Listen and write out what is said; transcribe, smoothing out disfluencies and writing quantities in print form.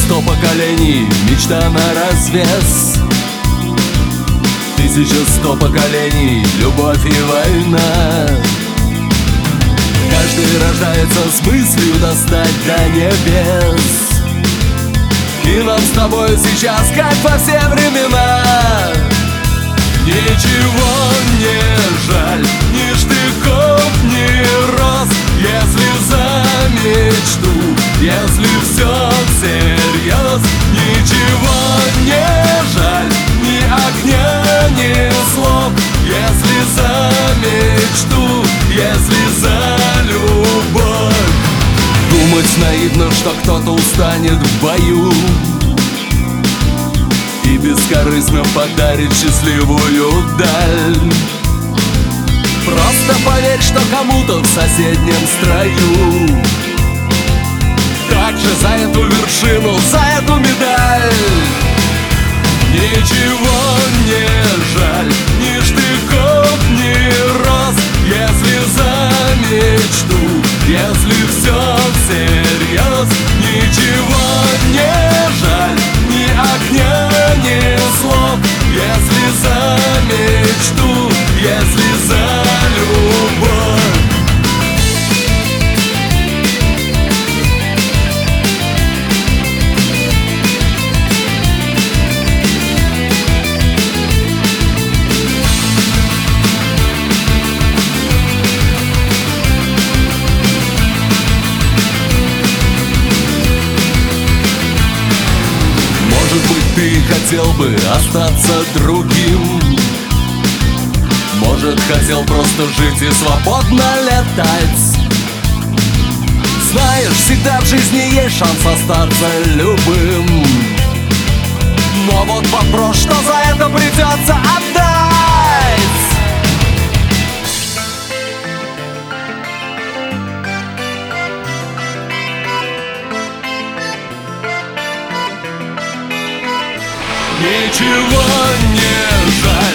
100 поколений, мечта на развес. 1100 поколений, любовь и война. Каждый рождается с мыслью достать до небес. И нам с тобой сейчас, как во все времена, ничего не жаль, ни штыков, ни роз. Если за мечту, если все всерьез, ничего не жаль, ни огня, ни слов. Если за мечту, если за любовь. Думать наивно, что кто-то устанет в бою и бескорыстно подарит счастливую даль. Просто поверь, что кому-то в соседнем строю также за эту вершину, за эту медаль. Ничего не жаль, ни штыков, ни роз. Если за мечту, если все всерьез, ничего не жаль, ни огня, ни слов. Если за мечту, если за любовь. Ты хотел бы остаться другим. Может, хотел просто жить и свободно летать. Знаешь, всегда в жизни есть шанс остаться любым. Но вот вопрос, что за это придется отдать. Ничего не жаль.